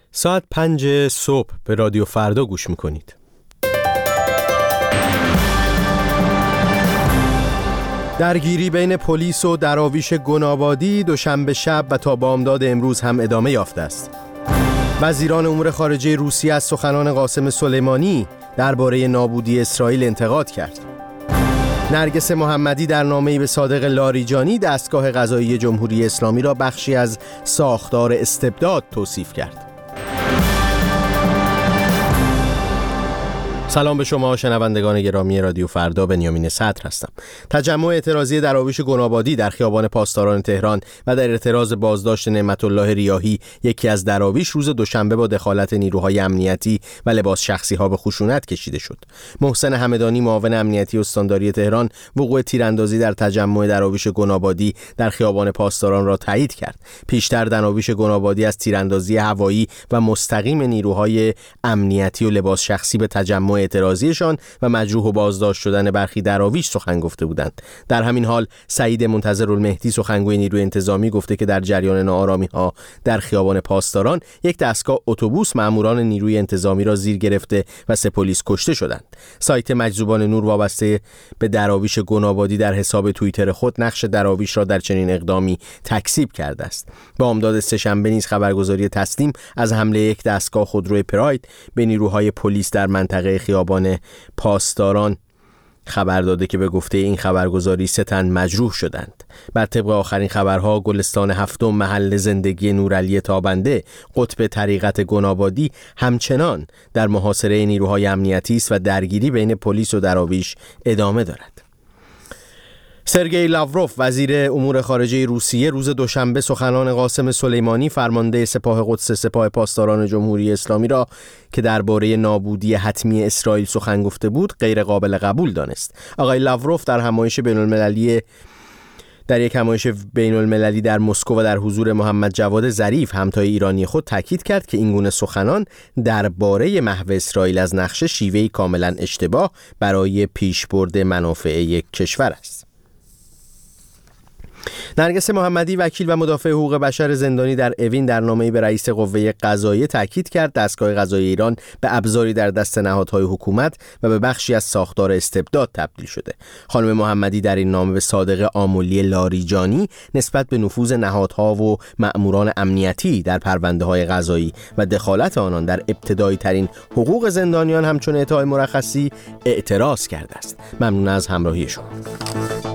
ساعت 5 صبح به رادیو فردا گوش میکنید. درگیری بین پلیس و دراویش گنابادی دوشنبه شب و تا بامداد امروز هم ادامه یافته است. وزیران امور خارجه روسیه از سخنان قاسم سلیمانی درباره نابودی اسرائیل انتقاد کرد. نرگس محمدی در نامه‌ای به صادق لاریجانی دستگاه قضایی جمهوری اسلامی را بخشی از ساختار استبداد توصیف کرد. سلام به شما شنوندگان گرامی رادیو فردا، بنیامین صدر هستم. تجمع اعتراضی دراویش گنابادی در خیابان پاسداران تهران و در اعتراض بازداشت نعمت الله ریاحی، یکی از دراویش، روز دوشنبه با دخالت نیروهای امنیتی و لباس شخصی ها به خشونت کشیده شد. محسن همدانی، معاون امنیتی استانداری تهران، وقوع تیراندازی در تجمع دراویش گنابادی در خیابان پاسداران را تایید کرد. پیشتر دراویش گنابادی از تیراندازی هوایی و مستقیم نیروهای امنیتی و لباس شخصی به تجمع اعتراضیشان و مجروح و بازداشت شدن برخی دراویش سخن گفته بودند. در همین حال سعید منتظرالمهدی، سخنگوی نیروی انتظامی، گفته که در جریان ناآرامی‌ها در خیابان پاسداران یک دستگاه اتوبوس ماموران نیروی انتظامی را زیر گرفته و 3 پلیس کشته شدند. سایت مجذوبان نور وابسته به دراویش گنابادی در حساب توییتر خود نقش دراویش را در چنین اقدامی تکذیب کرده است. بامداد سه‌شنبه نیز خبرگزاری تسنیم از حمله یک دستگاه خودروی پراید به نیروهای پلیس در منطقه خیابان پاسداران خبر داده که به گفته این خبرگزاری 3 تن مجروح شدند. بر طبق آخرین خبرها، گلستان 7 محل زندگی نورعلی تابنده، قطب طریقت گنابادی، همچنان در محاصره نیروهای امنیتی است و درگیری بین پلیس و دراویش ادامه دارد. سرگئی لاوروف، وزیر امور خارجه روسیه، روز دوشنبه سخنان قاسم سلیمانی، فرمانده سپاه قدس سپاه پاسداران جمهوری اسلامی را که درباره نابودی حتمی اسرائیل سخن گفته بود غیر قابل قبول دانست. آقای لاوروف در یک همایش بین المللی در مسکو و در حضور محمد جواد ظریف، همتای ایرانی خود، تاکید کرد که این گونه سخنان درباره محو اسرائیل از نقشه شیوهی کاملا اشتباه برای پیشبرد منافع یک کشور است. نرگس محمدی، وکیل و مدافع حقوق بشر زندانی در اوین، در نامه‌ای به رئیس قوه قضاییه تاکید کرد دستگاه قضایی ایران به ابزاری در دست نهادهای حکومت و به بخشی از ساختار استبداد تبدیل شده. خانم محمدی در این نامه به صادق آملی لاریجانی نسبت به نفوذ نهادها و مأموران امنیتی در پرونده‌های قضایی و دخالت آنان در ابتدایی ترین حقوق زندانیان همچون اعطای مرخصی اعتراض کرده است. ممنون از همراهی شما.